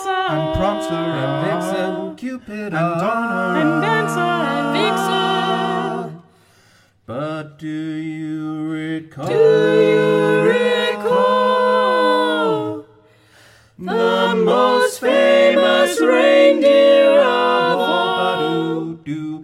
Prancer, and Prancer, and Vixen, Cupid, and Donner, and Dancer, and Vixen. But do you recall? The most famous reindeer of all?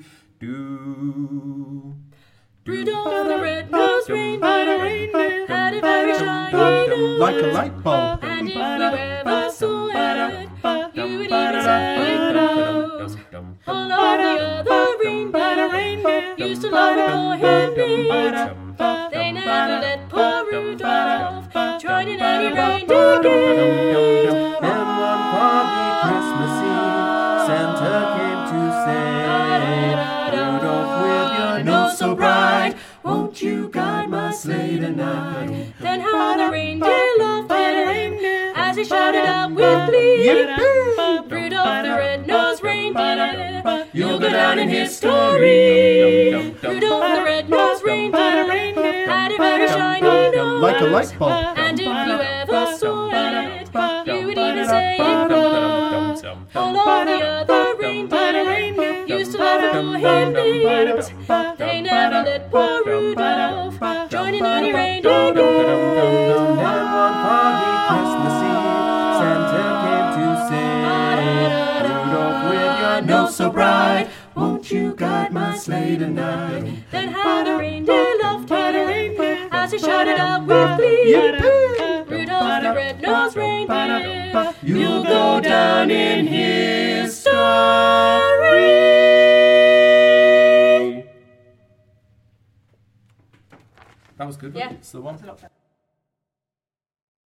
Rudolph the red-nosed reindeer had a very shiny nose. like a light bulb. And if you ever saw it, you would even say it glows. All of the other reindeer used to love it for him neat. They never let poor Rudolph join in any reindeer game. And one foggy Christmas Eve, Santa came to say, Rudolph, with your nose so bright, won't you guide my sleigh tonight? Then how the reindeer loved him as he shouted out with glee. Rudolph the red-nosed reindeer, you'll go down in history. Rudolph the red-nosed reindeer had a very shiny nose. Like a light bulb. And if you ever saw it, you would even say it glows. All of the other reindeer used to love it for him neat. They never let poor Rudolph join in any reindeer game. And one foggy Christmas Eve, Santa came to say, Rudolph, with your nose so bright, won't you guide my sleigh tonight? Then how the reindeer loved him as he shouted out with glee. Rudolph the red-nosed reindeer, You'll go down in history. That was good. Yeah. It's the one.